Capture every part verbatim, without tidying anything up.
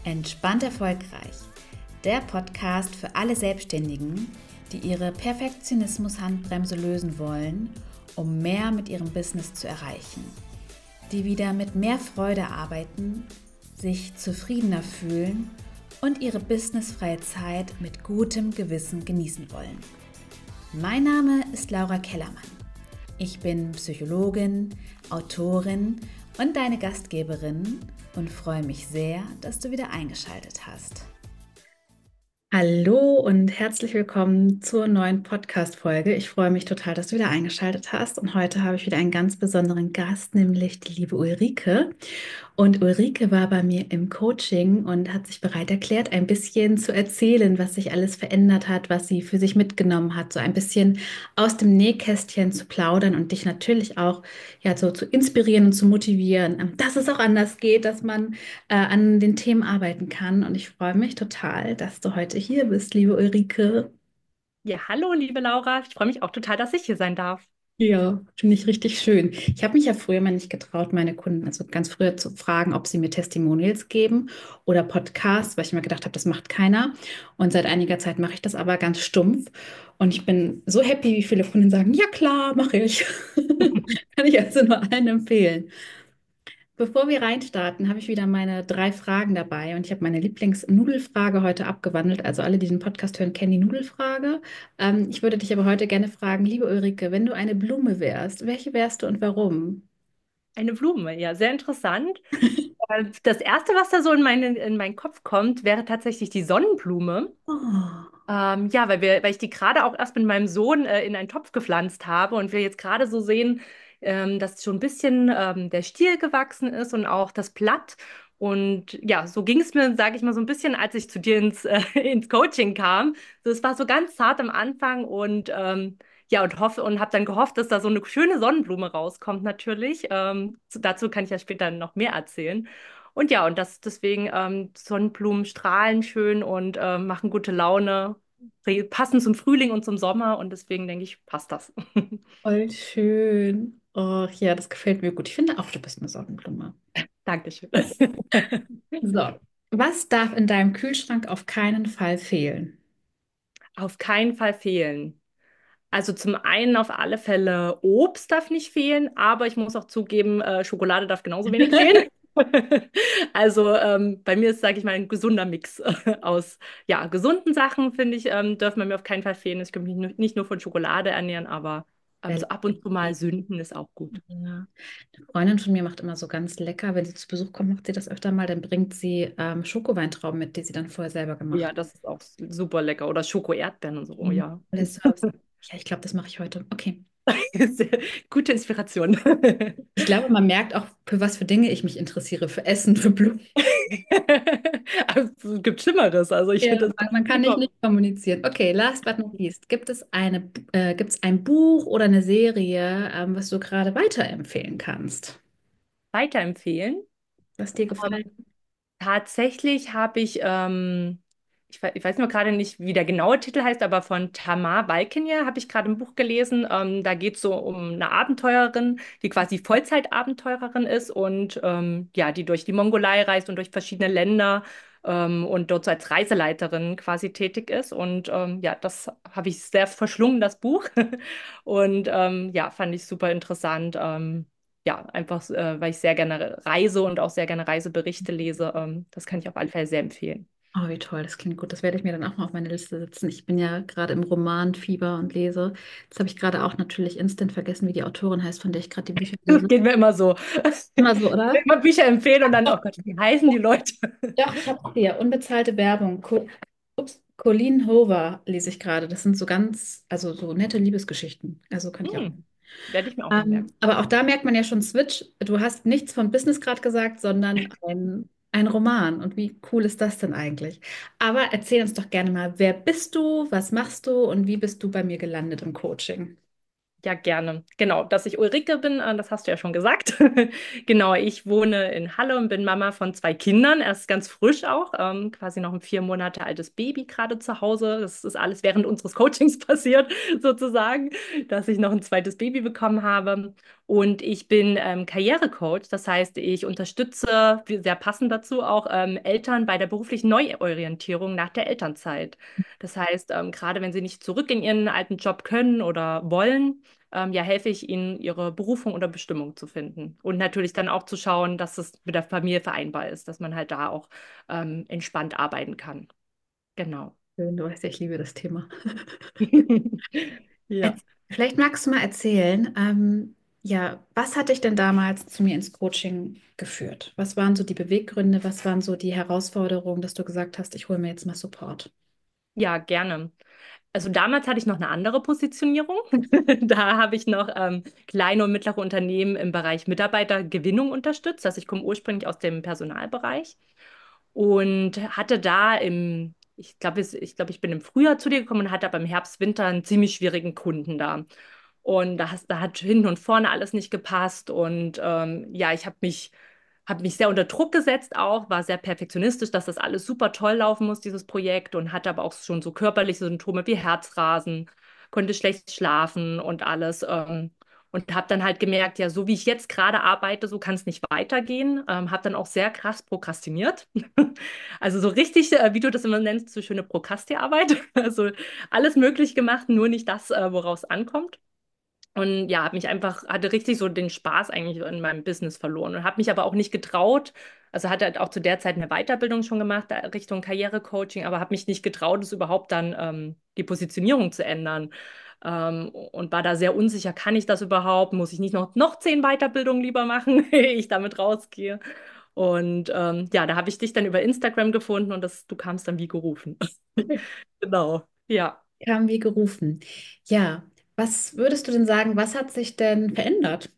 Entspannt erfolgreich. Der Podcast für alle Selbstständigen, die ihre Perfektionismus-Handbremse lösen wollen, um mehr mit ihrem Business zu erreichen. Die wieder mit mehr Freude arbeiten, sich zufriedener fühlen und ihre businessfreie Zeit mit gutem Gewissen genießen wollen. Mein Name ist Laura Kellermann. Ich bin Psychologin, Autorin und deine Gastgeberin und freue mich sehr, dass du wieder eingeschaltet hast. Hallo und herzlich willkommen zur neuen Podcast-Folge. Ich freue mich total, dass du wieder eingeschaltet hast. Und heute habe ich wieder einen ganz besonderen Gast, nämlich die liebe Ulrike. Und Ulrike war bei mir im Coaching und hat sich bereit erklärt, ein bisschen zu erzählen, was sich alles verändert hat, was sie für sich mitgenommen hat, so ein bisschen aus dem Nähkästchen zu plaudern und dich natürlich auch ja, so zu inspirieren und zu motivieren, dass es auch anders geht, dass man äh, an den Themen arbeiten kann. Und ich freue mich total, dass du heute hier bist, liebe Ulrike. Ja, hallo, liebe Laura. Ich freue mich auch total, dass ich hier sein darf. Ja, finde ich richtig schön. Ich habe mich ja früher mal nicht getraut, meine Kunden, also ganz früher zu fragen, ob sie mir Testimonials geben oder Podcasts, weil ich immer gedacht habe, das macht keiner. Und seit einiger Zeit mache ich das aber ganz stumpf. Und ich bin so happy, wie viele Kunden sagen, ja klar, mache ich. Kann ich also nur allen empfehlen. Bevor wir reinstarten, habe ich wieder meine drei Fragen dabei und ich habe meine Lieblingsnudelfrage heute abgewandelt. Also alle, die den Podcast hören, kennen die Nudelfrage. Ähm, ich würde dich aber heute gerne fragen, liebe Ulrike, wenn du eine Blume wärst, welche wärst du und warum? Eine Blume, ja, sehr interessant. Äh, Das Erste, was da so in meinen, in meinen Kopf kommt, wäre tatsächlich die Sonnenblume. Oh, Ähm, ja, weil wir, weil ich die gerade auch erst mit meinem Sohn äh, in einen Topf gepflanzt habe und wir jetzt gerade so sehen, ähm, dass schon ein bisschen ähm, der Stiel gewachsen ist und auch das Blatt. Und ja, so ging es mir, sage ich mal, so ein bisschen, als ich zu dir ins, äh, ins Coaching kam. So, es war so ganz zart am Anfang und ähm, ja, und hoffe und habe dann gehofft, dass da so eine schöne Sonnenblume rauskommt, natürlich. Ähm, zu- dazu kann ich ja später noch mehr erzählen. Und ja, und das deswegen ähm, Sonnenblumen strahlen schön und ähm, machen gute Laune, re- passen zum Frühling und zum Sommer und deswegen denke ich, passt das. voll schön. Oh, ja, das gefällt mir gut. Ich finde auch, du bist eine Sonnenblume. Dankeschön. So, was darf in deinem Kühlschrank auf keinen Fall fehlen? Auf keinen Fall fehlen. Also zum einen auf alle Fälle Obst darf nicht fehlen, aber ich muss auch zugeben, äh, Schokolade darf genauso wenig fehlen. Also ähm, bei mir ist, sage ich mal, ein gesunder Mix äh, aus ja, gesunden Sachen, finde ich, ähm, dürfen bei mir auf keinen Fall fehlen. Ich kann mich nu- nicht nur von Schokolade ernähren, aber ähm, Sehr so ab und zu mal lecker. Sünden ist auch gut. Ja. Eine Freundin von mir macht immer so ganz lecker, wenn sie zu Besuch kommt, macht sie das öfter mal, dann bringt sie ähm, Schokoweintrauben mit, die sie dann vorher selber Oh gemacht ja, das ist auch super lecker. Oder Schoko-Erdbeeren und so, hat. oh Mhm. ja. Alles Service. Ja, ich glaube, das mache ich heute. Okay. Sehr, gute Inspiration. Ich glaube, man merkt auch, für was für Dinge ich mich interessiere, für Essen, für Blumen. Aber es gibt Schlimmeres. Also ich Ja, finde das man, man kann nicht super. nicht kommunizieren. Okay, last but not least. Gibt es eine, äh, gibt es ein Buch oder eine Serie, ähm, was du gerade weiterempfehlen kannst, Weiterempfehlen. was dir Ähm, gefällt? Tatsächlich habe ich, ähm, ich, we- ich weiß nur gerade nicht, wie der genaue Titel heißt, aber von Tamar Walkenje habe ich gerade ein Buch gelesen. Ähm, da geht es so um eine Abenteurerin, die quasi Vollzeit-Abenteurerin ist und ähm, ja, die durch die Mongolei reist und durch verschiedene Länder ähm, und dort so als Reiseleiterin quasi tätig ist. Und ähm, ja, das habe ich sehr verschlungen, das Buch. Und ähm, ja, fand ich super interessant. Ähm, ja, einfach, äh, weil ich sehr gerne reise und auch sehr gerne Reiseberichte lese. Ähm, das kann ich auf alle Fälle sehr empfehlen. Oh, wie toll, das klingt gut. Das werde ich mir dann auch mal auf meine Liste setzen. Ich bin ja gerade im Romanfieber und lese. Jetzt habe ich gerade auch natürlich instant vergessen, wie die Autorin heißt, von der ich gerade die Bücher Das lese. geht mir immer so. Immer so, oder? Immer Bücher empfehlen und dann, oh Doch, Gott, wie heißen die Leute? doch, ich habe hier unbezahlte Werbung. Co Ups, Colleen Hoover lese ich gerade. Das sind so ganz, also so nette Liebesgeschichten. Also kann ich auch. Hm, werde ich mir auch mal Ähm, merken. aber auch da merkt man ja schon Switch. Du hast nichts von Business gerade gesagt, sondern ein, ein Roman. Und wie cool ist das denn eigentlich? Aber erzähl uns doch gerne mal, wer bist du, was machst du und wie bist du bei mir gelandet im Coaching? Ja, gerne. Genau, dass ich Ulrike bin, äh, das hast du ja schon gesagt. Genau, ich wohne in Halle und bin Mama von zwei Kindern, erst ganz frisch auch, ähm, quasi noch ein vier Monate altes Baby gerade zu Hause. Das ist alles während unseres Coachings passiert, sozusagen, dass ich noch ein zweites Baby bekommen habe. Und ich bin ähm, Karrierecoach, das heißt, ich unterstütze, wie- sehr passend dazu auch, ähm, Eltern bei der beruflichen Neuorientierung nach der Elternzeit. Das heißt, ähm, gerade wenn sie nicht zurück in ihren alten Job können oder wollen, ähm, ja, helfe ich ihnen, ihre Berufung oder Bestimmung zu finden. Und natürlich dann auch zu schauen, dass es mit der Familie vereinbar ist, dass man halt da auch ähm, entspannt arbeiten kann. Genau. Schön, du weißt ja, ich liebe das Thema. Ja. Jetzt, vielleicht magst du mal erzählen, ähm, ja, was hat dich denn damals zu mir ins Coaching geführt? Was waren so die Beweggründe? Was waren so die Herausforderungen, dass du gesagt hast, ich hole mir jetzt mal Support? Ja, gerne. Also damals hatte ich noch eine andere Positionierung. Da habe ich noch ähm, kleine und mittlere Unternehmen im Bereich Mitarbeitergewinnung unterstützt. Also ich komme ursprünglich aus dem Personalbereich und hatte da im, ich glaube, ich glaube, ich bin im Frühjahr zu dir gekommen und hatte aber im Herbst, Winter einen ziemlich schwierigen Kunden da. Und da, hast, da hat hinten und vorne alles nicht gepasst. Und ähm, ja, ich habe mich, hab mich sehr unter Druck gesetzt auch, war sehr perfektionistisch, dass das alles super toll laufen muss, dieses Projekt. Und hatte aber auch schon so körperliche Symptome wie Herzrasen, konnte schlecht schlafen und alles. Ähm, und habe dann halt gemerkt, ja, so wie ich jetzt gerade arbeite, so kann es nicht weitergehen. Ähm, habe dann auch sehr krass prokrastiniert. Also so richtig, äh, wie du das immer nennst, so schöne Prokrasti-Arbeit. Also alles möglich gemacht, nur nicht das, äh, woraus es ankommt. Und ja, habe mich einfach, hatte richtig so den Spaß eigentlich in meinem Business verloren und habe mich aber auch nicht getraut. Also hatte halt auch zu der Zeit eine Weiterbildung schon gemacht, da Richtung Karrierecoaching, aber habe mich nicht getraut, es überhaupt dann ähm, die Positionierung zu ändern. Ähm, und war da sehr unsicher, kann ich das überhaupt? Muss ich nicht noch, noch zehn Weiterbildungen lieber machen, ehe ich damit rausgehe? Und ähm, ja, da habe ich dich dann über Instagram gefunden und das, du kamst dann wie gerufen. Genau, ja. Kam wie gerufen. Ja, was würdest du denn sagen, was hat sich denn verändert?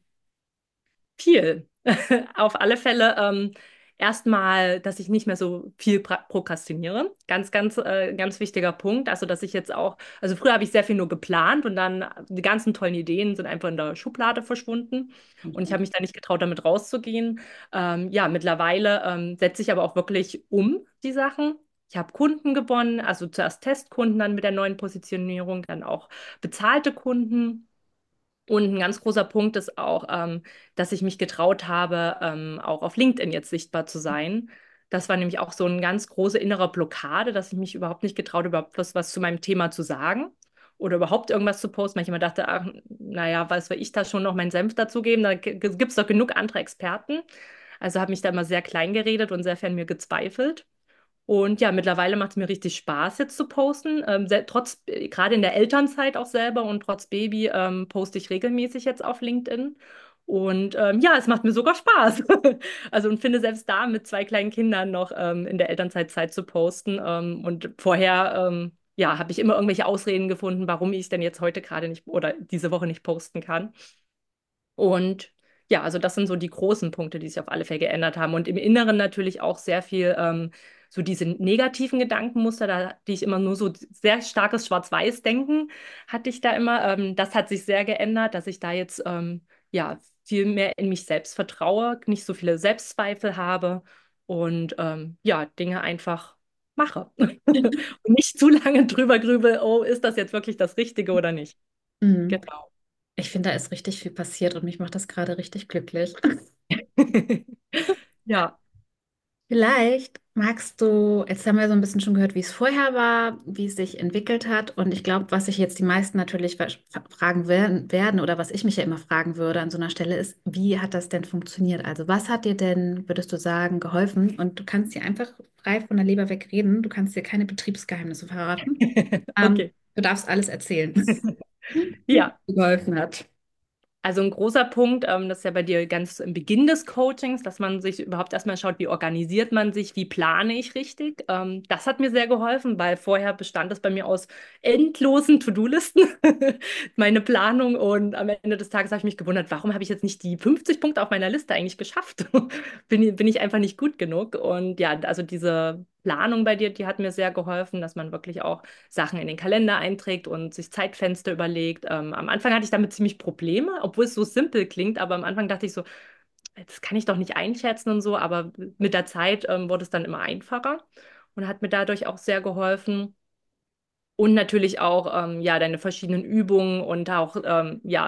Viel. Auf alle Fälle ähm, erstmal, dass ich nicht mehr so viel pra- prokrastiniere. Ganz, ganz, äh, ganz wichtiger Punkt. Also, dass ich jetzt auch, also früher habe ich sehr viel nur geplant und dann die ganzen tollen Ideen sind einfach in der Schublade verschwunden und ich habe mich da nicht getraut, damit rauszugehen. Ähm, ja, mittlerweile ähm, setze ich aber auch wirklich um die Sachen. Ich habe Kunden gewonnen, also zuerst Testkunden, dann mit der neuen Positionierung, dann auch bezahlte Kunden. Und ein ganz großer Punkt ist auch, ähm, dass ich mich getraut habe, ähm, auch auf LinkedIn jetzt sichtbar zu sein. Das war nämlich auch so eine ganz große innere Blockade, dass ich mich überhaupt nicht getraut, überhaupt was, was zu meinem Thema zu sagen oder überhaupt irgendwas zu posten, weil ich immer dachte, ach, naja, was will ich da schon noch meinen Senf dazugeben? Da gibt es doch genug andere Experten. Also habe mich da immer sehr klein geredet und sehr viel an mir gezweifelt. Und ja, mittlerweile macht es mir richtig Spaß, jetzt zu posten. Ähm, sel- trotz, äh, gerade in der Elternzeit auch selber und trotz Baby ähm, poste ich regelmäßig jetzt auf LinkedIn. Und ähm, ja, es macht mir sogar Spaß. Also und finde selbst da mit zwei kleinen Kindern noch ähm, in der Elternzeit Zeit zu posten. Ähm, und vorher, ähm, ja, habe ich immer irgendwelche Ausreden gefunden, warum ich es denn jetzt heute gerade nicht oder diese Woche nicht posten kann. Und ja, also das sind so die großen Punkte, die sich auf alle Fälle geändert haben. Und im Inneren natürlich auch sehr viel ähm, so diese negativen Gedankenmuster, da, die ich immer nur so sehr starkes Schwarz-Weiß-Denken hatte ich da immer. Ähm, das hat sich sehr geändert, dass ich da jetzt ähm, ja viel mehr in mich selbst vertraue, nicht so viele Selbstzweifel habe und ähm, ja, Dinge einfach mache. Und nicht zu lange drüber grübel, oh, ist das jetzt wirklich das Richtige oder nicht? Mhm. Genau. Ich finde, da ist richtig viel passiert und mich macht das gerade richtig glücklich. Ja. Vielleicht magst du, jetzt haben wir so ein bisschen schon gehört, wie es vorher war, wie es sich entwickelt hat. Und ich glaube, was sich jetzt die meisten natürlich wa- fragen werden, werden oder was ich mich ja immer fragen würde an so einer Stelle ist, wie hat das denn funktioniert? Also was hat dir denn, würdest du sagen, geholfen? Und du kannst dir einfach frei von der Leber weg reden. Du kannst dir keine Betriebsgeheimnisse verraten. Ähm, Okay. du darfst alles erzählen, wie es Ja, dir geholfen hat. also ein großer Punkt, ähm, das ist ja bei dir ganz im Beginn des Coachings, dass man sich überhaupt erstmal schaut, wie organisiert man sich, wie plane ich richtig. Ähm, das hat mir sehr geholfen, weil vorher bestand es bei mir aus endlosen To-Do-Listen, meine Planung. Und am Ende des Tages habe ich mich gewundert, warum habe ich jetzt nicht die fünfzig Punkte auf meiner Liste eigentlich geschafft? Bin, ich- bin ich einfach nicht gut genug? Und ja, also diese Planung bei dir, die hat mir sehr geholfen, dass man wirklich auch Sachen in den Kalender einträgt und sich Zeitfenster überlegt. Ähm, am Anfang hatte ich damit ziemlich Probleme, obwohl es so simpel klingt, aber am Anfang dachte ich so, das kann ich doch nicht einschätzen und so, aber mit der Zeit ähm, wurde es dann immer einfacher und hat mir dadurch auch sehr geholfen. Und natürlich auch ähm, ja, deine verschiedenen Übungen und auch ähm, ja,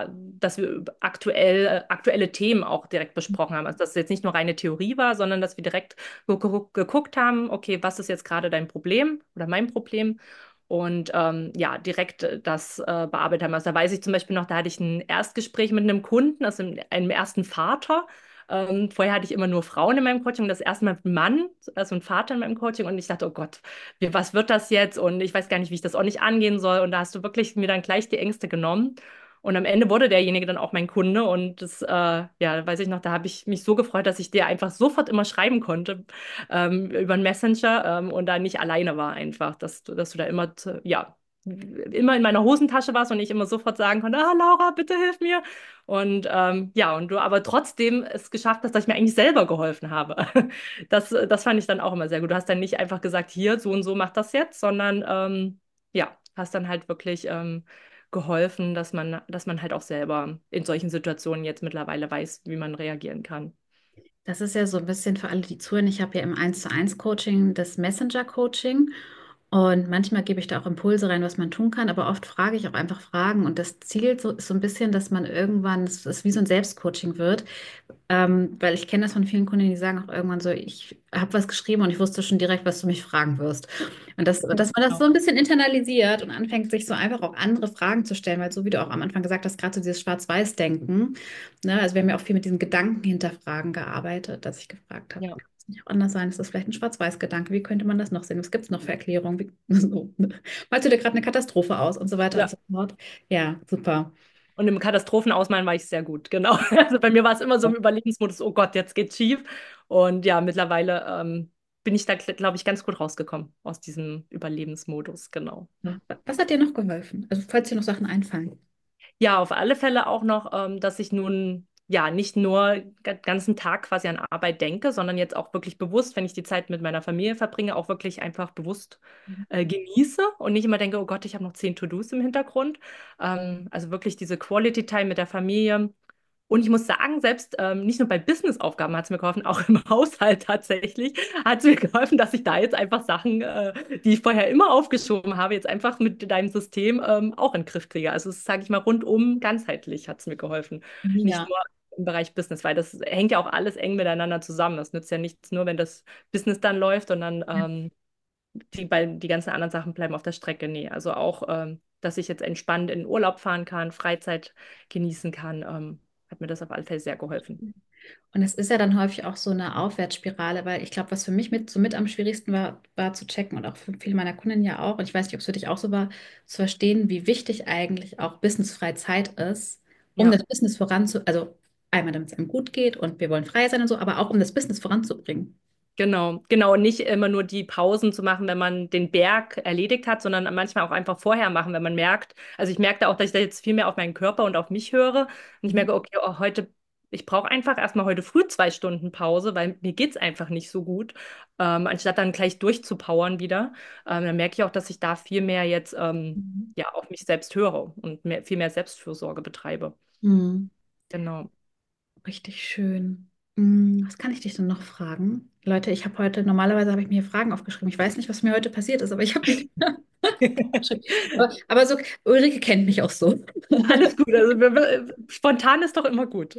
dass wir über aktuell, äh, aktuelle Themen auch direkt besprochen haben. Also dass es jetzt nicht nur reine Theorie war, sondern dass wir direkt geguckt, geguckt haben, okay, was ist jetzt gerade dein Problem oder mein Problem? Und ähm, ja, direkt äh, das äh, bearbeitet haben. Also da weiß ich zum Beispiel noch, da hatte ich ein Erstgespräch mit einem Kunden, also einem ersten Vater. Ähm, vorher hatte ich immer nur Frauen in meinem Coaching, das erste Mal mit einem Mann, also ein Vater in meinem Coaching. Und ich dachte, oh Gott, wie, was wird das jetzt? Und ich weiß gar nicht, wie ich das auch nicht angehen soll. Und da hast du wirklich mir dann gleich die Ängste genommen. Und am Ende wurde derjenige dann auch mein Kunde. Und das, äh, ja, weiß ich noch, da habe ich mich so gefreut, dass ich dir einfach sofort immer schreiben konnte ähm, über einen Messenger ähm, und da nicht alleine war einfach, dass du, dass du da immer, zu, ja, immer in meiner Hosentasche warst und ich immer sofort sagen konnte, ah, Laura, bitte hilf mir. Und ähm, ja, und du aber trotzdem es geschafft hast, dass ich mir eigentlich selber geholfen habe. Das, das fand ich dann auch immer sehr gut. Du hast dann nicht einfach gesagt, hier, so und so macht das jetzt, sondern ähm, ja, hast dann halt wirklich ähm, geholfen, dass man, dass man halt auch selber in solchen Situationen jetzt mittlerweile weiß, wie man reagieren kann. Das ist ja so ein bisschen für alle, die zuhören. Ich habe ja im eins zu eins Coaching das Messenger-Coaching und manchmal gebe ich da auch Impulse rein, was man tun kann, aber oft frage ich auch einfach Fragen und das Ziel so, ist so ein bisschen, dass man irgendwann, es ist wie so ein Selbstcoaching wird, ähm, weil ich kenne das von vielen Kunden, die sagen auch irgendwann so, ich habe was geschrieben und ich wusste schon direkt, was du mich fragen wirst. Und das, dass man das so Genau. ein bisschen internalisiert und anfängt, sich so einfach auch andere Fragen zu stellen, weil so wie du auch am Anfang gesagt hast, gerade so dieses Schwarz-Weiß-Denken, ne, also wir haben ja auch viel mit diesen Gedanken hinterfragen gearbeitet, dass ich gefragt habe, Ja. kann es nicht auch anders sein? Ist das vielleicht ein Schwarz-Weiß-Gedanke? Wie könnte man das noch sehen? Was gibt es noch für Erklärungen? Wie, so, ne? Malst du dir gerade eine Katastrophe aus und so weiter und Ja. so fort? Ja, super. Und im Katastrophenausmalen war ich sehr gut, genau. Also bei mir war es immer so im Überlebensmodus, oh Gott, jetzt geht's schief. Und ja, mittlerweile ähm, bin ich da, glaube ich, ganz gut rausgekommen aus diesem Überlebensmodus, genau. Ja. Was hat dir noch geholfen? Also falls dir noch Sachen einfallen. Ja, auf alle Fälle auch noch, ähm, dass ich nun ja nicht nur den ganzen Tag quasi an Arbeit denke, sondern jetzt auch wirklich bewusst, wenn ich die Zeit mit meiner Familie verbringe, auch wirklich einfach bewusst äh, genieße und nicht immer denke, oh Gott, ich habe noch zehn To-Dos im Hintergrund. Ähm, also wirklich diese Quality Time mit der Familie. Und ich muss sagen, selbst ähm, nicht nur bei Business-Aufgaben hat es mir geholfen, auch im Haushalt tatsächlich hat es mir geholfen, dass ich da jetzt einfach Sachen, äh, die ich vorher immer aufgeschoben habe, jetzt einfach mit deinem System ähm, auch in den Griff kriege. Also, sage ich mal, rundum ganzheitlich hat es mir geholfen. Nicht Ja. nur im Bereich Business, weil das hängt ja auch alles eng miteinander zusammen. Das nützt ja nichts nur, wenn das Business dann läuft, sondern ähm, die, bei, die ganzen anderen Sachen bleiben auf der Strecke. Nee, also auch, ähm, dass ich jetzt entspannt in den Urlaub fahren kann, Freizeit genießen kann, ähm, hat mir das auf alle Fälle sehr geholfen. Und es ist ja dann häufig auch so eine Aufwärtsspirale, weil ich glaube, was für mich mit, so mit am schwierigsten war, war zu checken und auch für viele meiner Kunden ja auch, und ich weiß nicht, ob es für dich auch so war, zu verstehen, wie wichtig eigentlich auch businessfreie Zeit ist, um Ja. das Business voranzu, also einmal, damit es einem gut geht und wir wollen frei sein und so, aber auch um das Business voranzubringen. Genau, genau. Und nicht immer nur die Pausen zu machen, wenn man den Berg erledigt hat, sondern manchmal auch einfach vorher machen, wenn man merkt, also ich merkte auch, dass ich da jetzt viel mehr auf meinen Körper und auf mich höre. Und ich Mhm. merke, okay, oh, heute, ich brauche einfach erstmal heute früh zwei Stunden Pause, weil mir geht es einfach nicht so gut. Ähm, anstatt dann gleich durchzupowern wieder. Ähm, dann merke ich auch, dass ich da viel mehr jetzt ähm, Mhm. ja, auf mich selbst höre und mehr, viel mehr Selbstfürsorge betreibe. Mhm. Genau. Richtig schön. Hm, was kann ich dich denn noch fragen? Leute, ich habe heute, normalerweise habe ich mir hier Fragen aufgeschrieben. Ich weiß nicht, was mir heute passiert ist, aber ich habe mir die aufgeschrieben. Aber, aber so, Ulrike kennt mich auch so. Alles gut. Also wir- wir- spontan ist doch immer gut.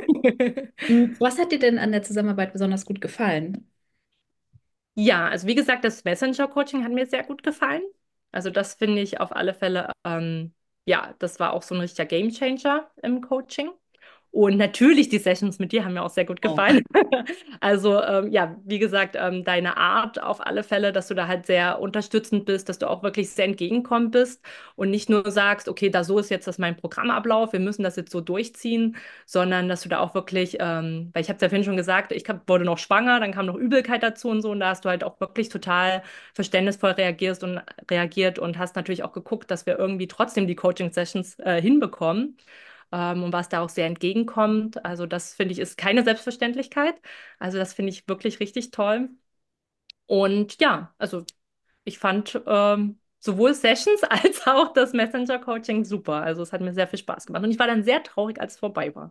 Hm, was hat dir denn an der Zusammenarbeit besonders gut gefallen? Ja, also wie gesagt, das Messenger-Coaching hat mir sehr gut gefallen. Also das finde ich auf alle Fälle, ähm, ja, das war auch so ein richtiger Gamechanger im Coaching. Und natürlich die Sessions mit dir haben mir auch sehr gut Oh. gefallen. Also ähm, ja, wie gesagt, ähm, deine Art auf alle Fälle, dass du da halt sehr unterstützend bist, dass du auch wirklich sehr entgegenkommend bist und nicht nur sagst, okay, da so ist jetzt das mein Programmablauf, wir müssen das jetzt so durchziehen, sondern dass du da auch wirklich, ähm, weil ich habe es ja vorhin schon gesagt, ich hab, wurde noch schwanger, dann kam noch Übelkeit dazu und so und da hast du halt auch wirklich total verständnisvoll reagierst und reagiert und hast natürlich auch geguckt, dass wir irgendwie trotzdem die Coaching-Sessions äh, hinbekommen ähm, und was da auch sehr entgegenkommt. Also das finde ich ist keine Selbstverständlichkeit. Also das finde ich wirklich richtig toll. Und ja, also ich fand ähm, sowohl Sessions als auch das Messenger-Coaching super. Also es hat mir sehr viel Spaß gemacht. Und ich war dann sehr traurig, als es vorbei war.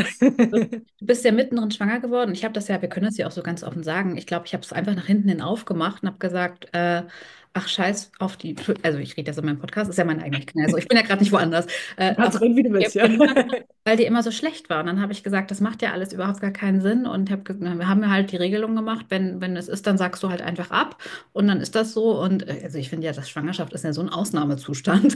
Du bist ja mittendrin schwanger geworden. Ich habe das ja, wir können das ja auch so ganz offen sagen. Ich glaube, ich habe es einfach nach hinten hin aufgemacht und habe gesagt, äh, ach scheiß auf die, also ich rede ja so in meinem Podcast, ist ja mein eigener Kanal, also ich bin ja gerade nicht woanders, äh, auf Kannst reden, wie du die willst, ja. gemacht, weil die immer so schlecht war. Und dann habe ich gesagt, das macht ja alles überhaupt gar keinen Sinn und hab, ge- wir haben ja halt die Regelung gemacht, wenn, wenn es ist, dann sagst du halt einfach ab und dann ist das so und äh, also ich finde ja, das Schwangerschaft ist ja so ein Ausnahmezustand.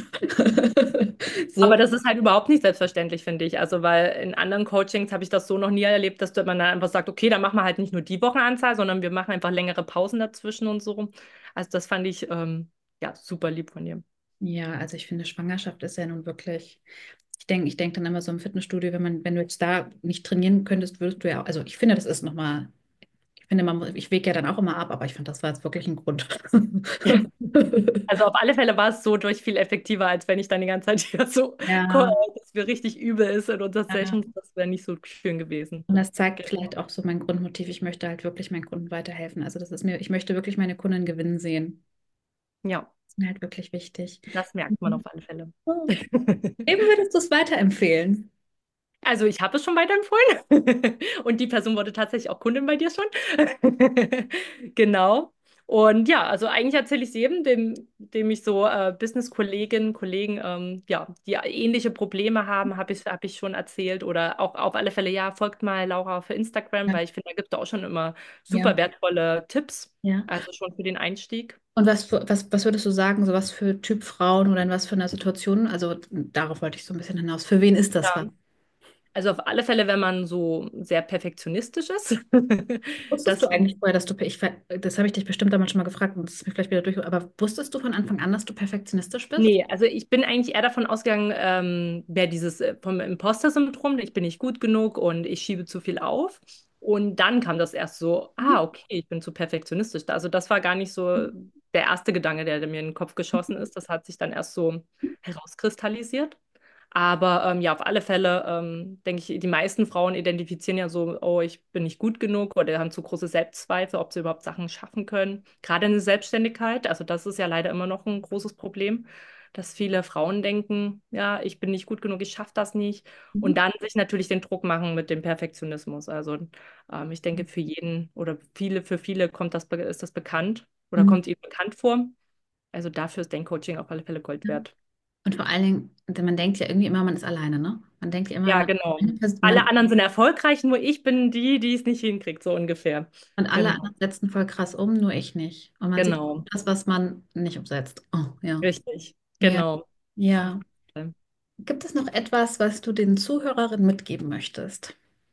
Aber So, das ist halt überhaupt nicht selbstverständlich, finde ich. Also, weil in anderen Coachings habe ich das so noch nie erlebt, dass man dann einfach sagt, okay, dann machen wir halt nicht nur die Wochenanzahl, sondern wir machen einfach längere Pausen dazwischen und so. Also, das fand ich ähm, ja super lieb von dir. ja, also ich finde, Schwangerschaft ist ja nun wirklich. Ich denke, ich denke dann immer so im Fitnessstudio, wenn man, wenn du jetzt da nicht trainieren könntest, würdest du ja, also ich finde, das ist nochmal, ich finde, man, muss- ich wege ja dann auch immer ab, aber ich fand, das war jetzt wirklich ein Grund. Also auf alle Fälle war es so durch viel effektiver, als wenn ich dann die ganze Zeit hier so, ko- Ja, dass mir richtig übel ist in unseren ja. Sessions. Das wäre nicht so schön gewesen. Und das zeigt Genau. vielleicht auch so mein Grundmotiv. Ich möchte halt wirklich meinen Kunden weiterhelfen. Also das ist mir, ich möchte wirklich meine Kunden gewinnen sehen. Ja, Das ist mir halt wirklich wichtig. das merkt man Mhm. auf alle Fälle. Oh. Wem würdest du es weiterempfehlen? Also ich habe es schon weiterempfohlen und die Person wurde tatsächlich auch Kundin bei dir schon. Genau. Und ja, also eigentlich erzähle ich es jedem, dem, dem ich so äh, Business-Kolleginnen, Kollegen, ähm, ja, die ähnliche Probleme haben, habe ich, hab ich schon erzählt. Oder auch auf alle Fälle, ja, folgt mal Laura für Instagram, Ja, weil ich finde, da gibt es auch schon immer super ja, wertvolle Tipps. ja. Also schon für den Einstieg. Und was, für, was, was würdest du sagen, so was für Typ Frauen oder in was für einer Situation? Also darauf wollte ich so ein bisschen hinaus. Für wen ist das was? Ja. Also auf alle Fälle, wenn man so sehr perfektionistisch ist, Wusstest du das eigentlich vorher, dass du, ich, ver- das habe ich dich bestimmt damals schon mal gefragt und das ist mir vielleicht wieder durch, aber wusstest du von Anfang an, dass du perfektionistisch bist? nee, also ich bin eigentlich eher davon ausgegangen, ähm, wer dieses äh, vom Imposter-Syndrom, ich bin nicht gut genug und ich schiebe zu viel auf. Und dann kam das erst so, Mhm. ah, okay, ich bin zu perfektionistisch. Also das war gar nicht so der erste Gedanke, der mir in den Kopf geschossen ist. Das hat sich dann erst so herauskristallisiert. Aber ähm, ja, auf alle Fälle ähm, denke ich, die meisten Frauen identifizieren ja so, oh, ich bin nicht gut genug oder haben zu große Selbstzweifel, ob sie überhaupt Sachen schaffen können. Gerade in der Selbstständigkeit, also das ist ja leider immer noch ein großes Problem, dass viele Frauen denken, ja, ich bin nicht gut genug, ich schaffe das nicht. Und Mhm. dann sich natürlich den Druck machen mit dem Perfektionismus. Also ähm, ich denke, für jeden oder viele, für viele kommt das, be- ist das bekannt oder Mhm. kommt ihnen bekannt vor. Also dafür ist Denkcoaching auf alle Fälle Gold wert. Und vor allen Dingen, denn man denkt ja irgendwie immer, man ist alleine, ne? Man denkt ja immer, Ja, man, genau. Alle man, anderen sind erfolgreich, nur ich bin die, die es nicht hinkriegt, so ungefähr. und alle Genau, anderen setzen voll krass um, nur ich nicht. Und man sieht genau, das, was man nicht umsetzt. Oh, ja. richtig, Ja. genau. Ja. Gibt es noch etwas, was du den Zuhörerinnen mitgeben möchtest?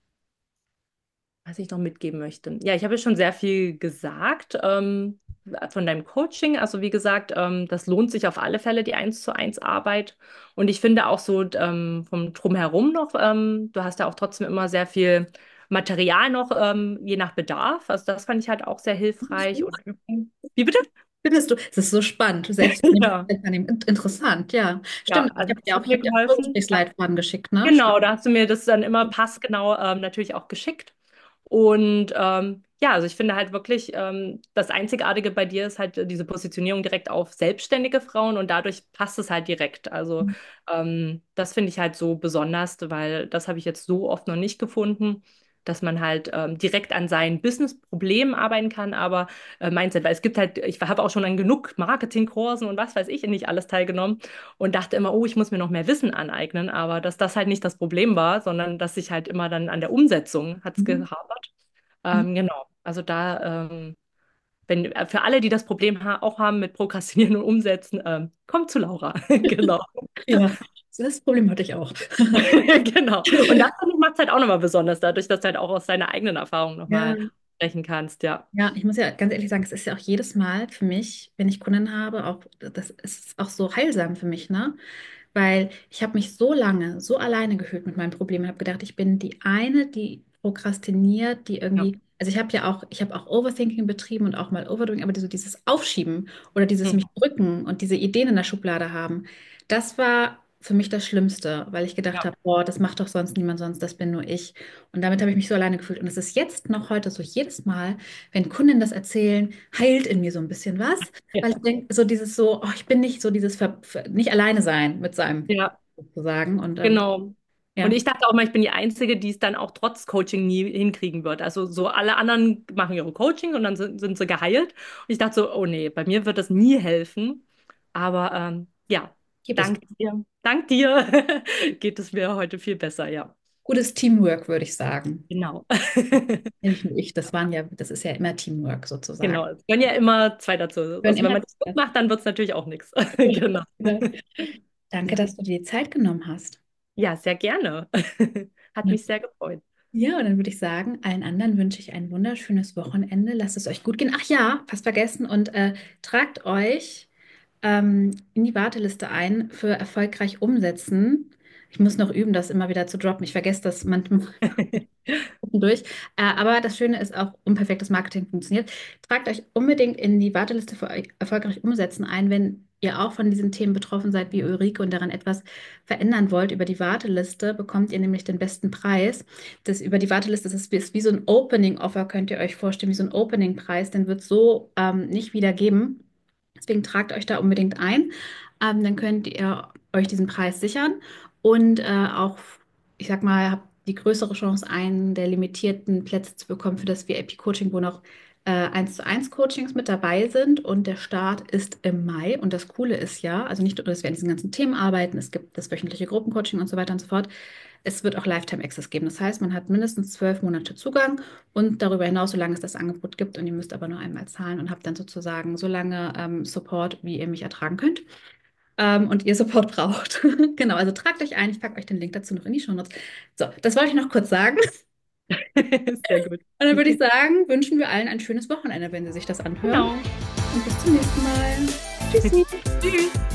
Was ich noch mitgeben möchte. Ja, ich habe ja schon sehr viel gesagt ähm, von deinem Coaching. Also wie gesagt, ähm, das lohnt sich auf alle Fälle, die eins zu eins Arbeit. Und ich finde auch so ähm, vom Drumherum noch, ähm, du hast ja auch trotzdem immer sehr viel Material noch, ähm, je nach Bedarf. Also das fand ich halt auch sehr hilfreich. Und Übungen. Wie bitte? Findest du, es ist so spannend, selbst Ja. interessant, ja. Ja, Stimmt, ich also habe das dir auch, hat ich mir habe dir auch geholfen. Ja. Kurzgesprächsleitfaden geschickt, ne? Stimmt. Genau, da hast du mir das dann immer passgenau ähm, natürlich auch geschickt. Und ähm, ja, also ich finde halt wirklich, ähm, das Einzigartige bei dir ist halt diese Positionierung direkt auf selbstständige Frauen und dadurch passt es halt direkt. Also ähm, das finde ich halt so besonders, weil das habe ich jetzt so oft noch nicht gefunden, dass man halt ähm, direkt an seinen Business-Problemen arbeiten kann, aber äh, Mindset, weil es gibt halt, ich habe auch schon an genug Marketingkursen und was weiß ich nicht alles teilgenommen und dachte immer, oh, ich muss mir noch mehr Wissen aneignen, aber dass das halt nicht das Problem war, sondern dass sich halt immer dann an der Umsetzung hat es Mhm. gehapert. Mhm. Ähm, genau, also da, ähm, wenn, äh, für alle, die das Problem ha auch haben mit Prokrastinieren und Umsetzen, ähm, kommt zu Laura. Genau. Ja, das Problem hatte ich auch. Genau. Und das macht es halt auch nochmal besonders, dadurch, dass du halt auch aus deiner eigenen Erfahrung Ja, nochmal sprechen kannst, ja. ja, ich muss ja ganz ehrlich sagen, es ist ja auch jedes Mal für mich, wenn ich Kunden habe, auch das ist auch so heilsam für mich, ne? Weil ich habe mich so lange, so alleine gefühlt mit meinem Problem und habe gedacht, ich bin die eine, die prokrastiniert, die Ja. irgendwie, also ich habe ja auch, ich habe auch Overthinking betrieben und auch mal Overdoing, aber so dieses Aufschieben oder dieses Mhm. mich drücken und diese Ideen in der Schublade haben, das war für mich das Schlimmste, weil ich gedacht Ja. habe, boah, das macht doch sonst niemand sonst, das bin nur ich. Und damit habe ich mich so alleine gefühlt. Und es ist jetzt noch heute so, jedes Mal, wenn Kunden das erzählen, heilt in mir so ein bisschen was. Weil ich denke, so dieses so, oh, ich bin nicht so dieses Ver Ver nicht alleine sein mit seinem Ja, sozusagen. Und ähm, genau. Und Ja, ich dachte auch mal, ich bin die Einzige, die es dann auch trotz Coaching nie hinkriegen wird. Also so alle anderen machen ihre Coaching und dann sind, sind sie geheilt. Und ich dachte so, oh nee, bei mir wird das nie helfen. Aber ähm, ja, hier bist dank du. dir, dank dir geht es mir heute viel besser, ja. Gutes Teamwork, würde ich sagen. Genau. Nicht nur ich, das waren ja, das ist ja immer Teamwork sozusagen. Genau. Es können ja immer zwei dazu. Wir hören Also wenn immer man das gut das. macht, dann wird es natürlich auch nichts. Genau. Genau. Danke, Ja. dass du dir die Zeit genommen hast. Ja, sehr gerne. Hat mich sehr gefreut. Ja, und dann würde ich sagen, allen anderen wünsche ich ein wunderschönes Wochenende. Lasst es euch gut gehen. Ach ja, fast vergessen. Und äh, tragt euch ähm, in die Warteliste ein für erfolgreich umsetzen. Ich muss noch üben, das immer wieder zu droppen. Ich vergesse das manchmal durch. Äh, aber das Schöne ist auch, unperfektes Marketing funktioniert. Tragt euch unbedingt in die Warteliste für euch erfolgreich umsetzen ein, wenn ihr auch von diesen Themen betroffen seid wie Ulrike und daran etwas verändern wollt. Über die Warteliste bekommt ihr nämlich den besten Preis. Das über die Warteliste das ist, wie- ist wie so ein Opening Offer, könnt ihr euch vorstellen, wie so ein Opening Preis. Den wird es so ähm, nicht wieder geben. Deswegen tragt euch da unbedingt ein. Ähm, dann könnt ihr euch diesen Preis sichern und äh, auch, ich sag mal, habt die größere Chance, einen der limitierten Plätze zu bekommen für das V I P-Coaching, wo noch äh, eins zu eins Coachings mit dabei sind. Und der Start ist im Mai. Und das Coole ist ja, also nicht nur, dass wir an diesen ganzen Themen arbeiten, es gibt das wöchentliche Gruppencoaching und so weiter und so fort. Es wird auch Lifetime Access geben. Das heißt, man hat mindestens zwölf Monate Zugang und darüber hinaus, solange es das Angebot gibt. Und ihr müsst aber nur einmal zahlen und habt dann sozusagen so lange ähm, Support, wie ihr mich ertragen könnt. Ähm, und ihr Support braucht. Genau, also tragt euch ein. Ich packe euch den Link dazu noch in die Shownotes. So, das wollte ich noch kurz sagen. Sehr gut. Und dann würde ich sagen, wünschen wir allen ein schönes Wochenende, wenn Sie sich das anhören. Genau. Und bis zum nächsten Mal. Tschüssi. Tschüss.